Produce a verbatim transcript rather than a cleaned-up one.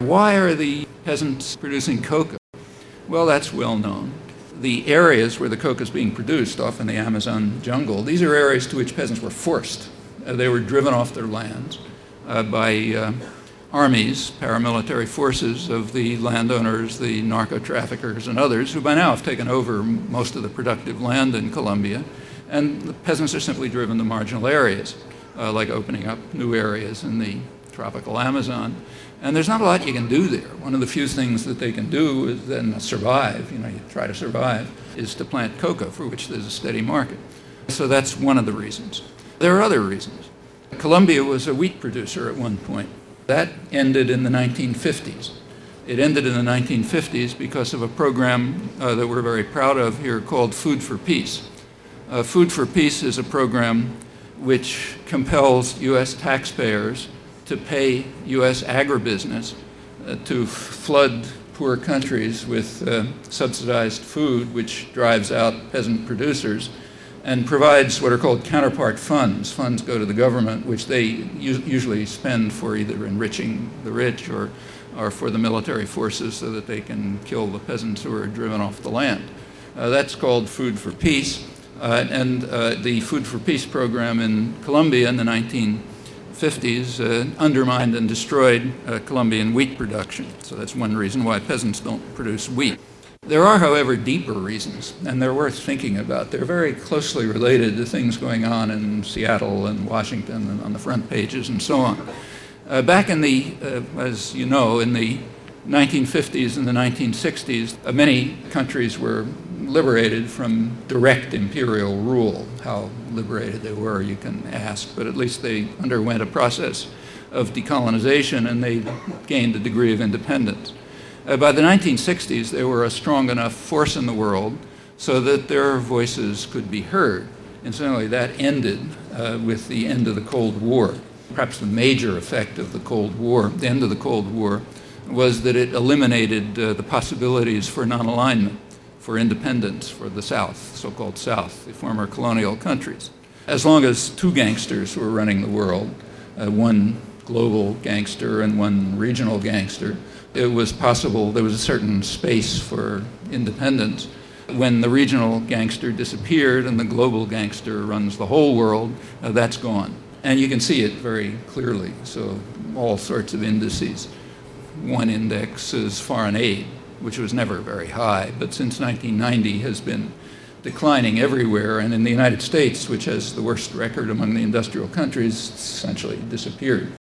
Why are the peasants producing coca? Well, that's well known. The areas where the coca is being produced, often the Amazon jungle, these are areas to which peasants were forced. Uh, they were driven off their lands uh, by uh, armies, paramilitary forces of the landowners, the narco-traffickers, and others who by now have taken over most of the productive land in Colombia. And the peasants are simply driven to marginal areas, uh, like opening up new areas in the tropical Amazon. And there's not a lot you can do there. One of the few things that they can do is then survive, you know, you try to survive, is to plant coca, for which there's a steady market. So that's one of the reasons. There are other reasons. Colombia was a wheat producer at one point. That ended in the nineteen fifties. It ended in the nineteen fifties because of a program uh, that we're very proud of here called Food for Peace. Uh, Food for Peace is a program which compels U S taxpayers to pay U S agribusiness uh, to flood poor countries with uh, subsidized food, which drives out peasant producers, and provides what are called counterpart funds. Funds go to the government, which they usually spend for either enriching the rich or, or for the military forces so that they can kill the peasants who are driven off the land. Uh, that's called Food for Peace. Uh, and uh, the Food for Peace program in Colombia in the nineteen fifties uh, undermined and destroyed uh, Colombian wheat production. So that's one reason why peasants don't produce wheat. There are, however, deeper reasons, and they're worth thinking about. They're very closely related to things going on in Seattle and Washington and on the front pages and so on. Uh, back in the, uh, as you know, in the nineteen fifties and the nineteen sixties, uh, many countries were liberated from direct imperial rule. How liberated they were, you can ask, but at least they underwent a process of decolonization and they gained a degree of independence. Uh, by the nineteen sixties, they were a strong enough force in the world so that their voices could be heard. Incidentally, that ended uh, with the end of the Cold War. Perhaps the major effect of the Cold War, the end of the Cold War, was that it eliminated uh, the possibilities for non-alignment, for independence for the South, so-called South, the former colonial countries. As long as two gangsters were running the world, uh, one global gangster and one regional gangster, it was possible, there was a certain space for independence. When the regional gangster disappeared and the global gangster runs the whole world, uh, that's gone. And you can see it very clearly, so all sorts of indices. One index is foreign aid, which was never very high, but since nineteen ninety has been declining everywhere, and in the United States, which has the worst record among the industrial countries, essentially disappeared.